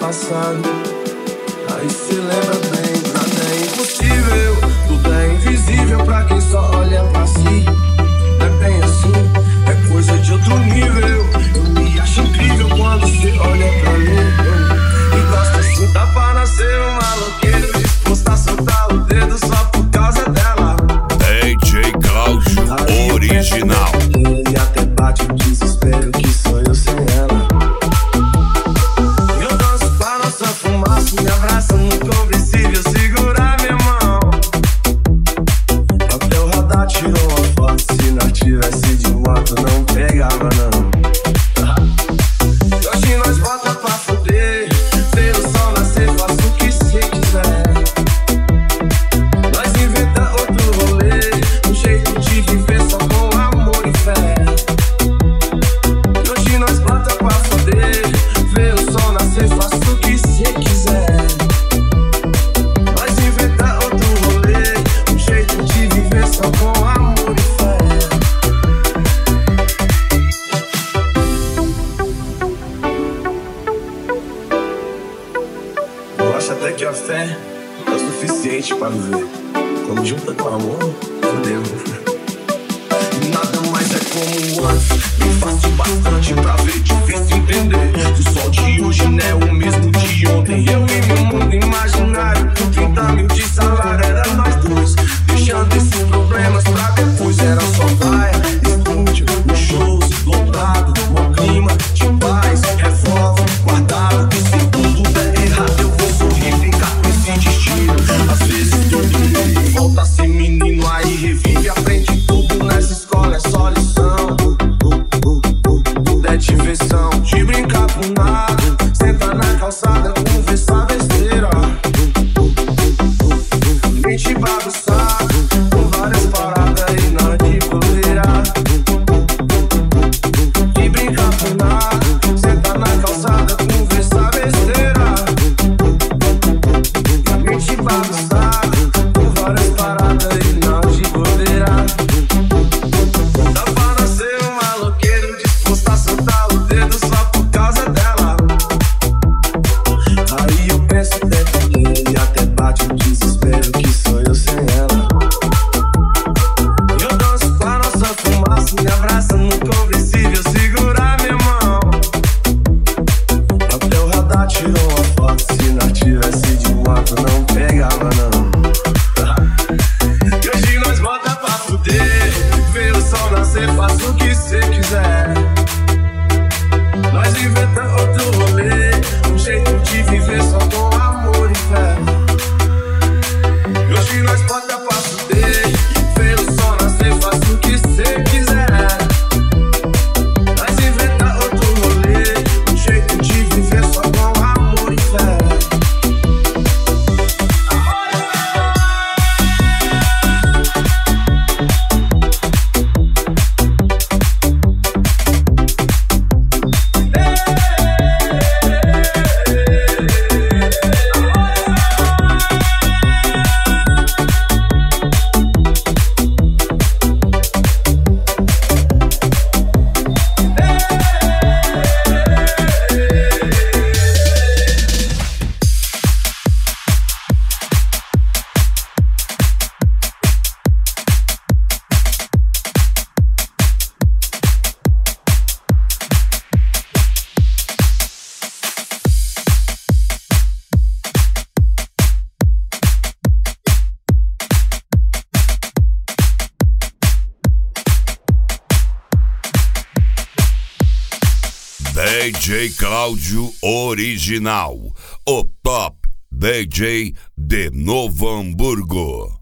passado. Aí cê lembra bem, nada é impossível, tudo é invisível pra quem só olha pra si. Não é bem assim, é coisa de outro nível. Eu me acho incrível quando cê olha pra mim. E gosta assim, dá pra nascer um maloqueiro disposto a soltar o dedo só por causa dela. DJ Cláudio Original. E até bate o desespero que sou eu sem ela. Eu danço com a nossa fumaça, me abraça no conversível, segurar minha mão. Até o radar tirou uma foto, se nós tivesse de moto não pegava não. E hoje nós bota pra fuder, vê o sol nascer, faça o que cê quiser. Nós inventa outro rolê, um jeito de viver só com amor e fé. E hoje nós bota pra fuder, vê o sol nascer, faça o que cê quiser. Nós inventa outro rolê, um jeito de viver só com amor e fé. Eu acho até que a fé é o suficiente pra viver. Quando junta com amor, fodeu. Nada mais é como antes, bem fácil bastante pra ver, difícil entender. Que o sol de hoje não é o mesmo de ontem. Eu e meu mundo imaginário, com 30 mil de salário, era nós dois. Deixando esses problemas pra depois, era só praia, estúdio, shows, lotado, bom clima, de paz, revólver, guardado. E se tudo der errado, eu vou sorrir, ficar com esse destino. Às vezes tudo volta a ser menino, aí revive, aprende tudo nessa escola, é só lição. É diversão, de brincar com nada, sentar na calçada, conversar besteira. Mente bagunçada, com várias paradas e nós de bobeira. De brincar com nada, sentar na calçada, conversar besteira. Mente bagunçada, com várias paradas e nós de bobeira. Dá pra nascer um maloqueiro disposto a soltar o dedo só por causa dela. Aí eu penso até que e até bate o desespero que sou eu sem ela. Eu danço com a nossa fumaça, me abraça no conversível, segurar minha mão. Até o radar tirou uma foto, se nós tivesse de moto não pegava não. E hoje nós bota pra fuder, vê o sol nascer, faça o que cê quiser. Nós inventa outro rolê, um jeito de viver só com amor e fé. E hoje nós bota pra fuder, vê o sol nascer, faça o que cê quiser. Nós inventa outro rolê, um jeito de viver só com amor e fé. DJ Cláudio Original, o top DJ de Novo Hamburgo.